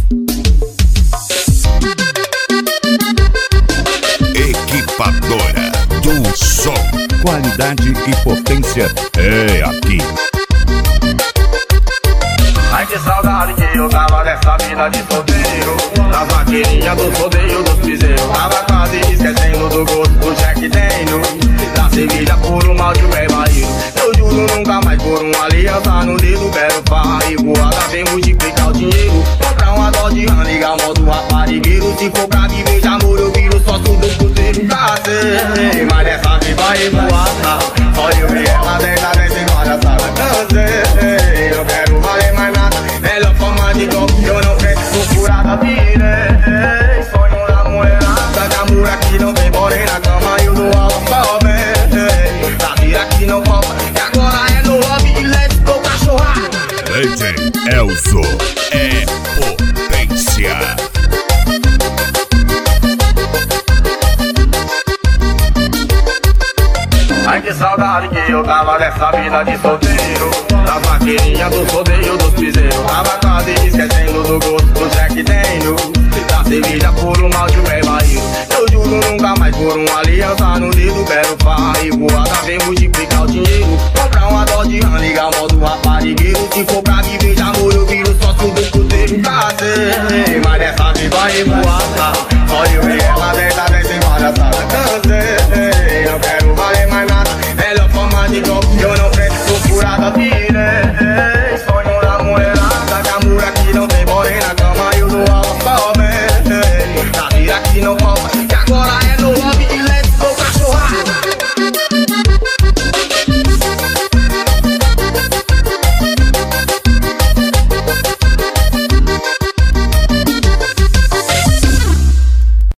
Equipadora do Som. Qualidade e potência é aqui. Ai que saudade que eu tava dessa vida de solteiro, das maquininhas dos rodeios dos piseiros. Tava quase esquecendo do gosto do Jack Daniel, da cerveja por um mal de barril. Eu juro nunca mais por uma aliança no dedo. Quero farra e voada, vem multiplicar o dinheiro. Comprar uma dose de rã, ligar moto raparigueiro. Se for pra viver de amor eu viro sócio do cruzeiro. Já sei, mas dessa vez vai voada. Só eu vi ela desce várias salas. Cansei, eu quero valer mais nada. Melhor forma de golpe que eu não preciso furada. Virei sonho da mulherada, de amor aqui não tem, porém na cama eu dou aula só bem. Da vida que não falta, e agora é no lobby e let's go cachorrada. DJ Elzo é potência. Ai que saudade que eu tava dessa vida de solteiro,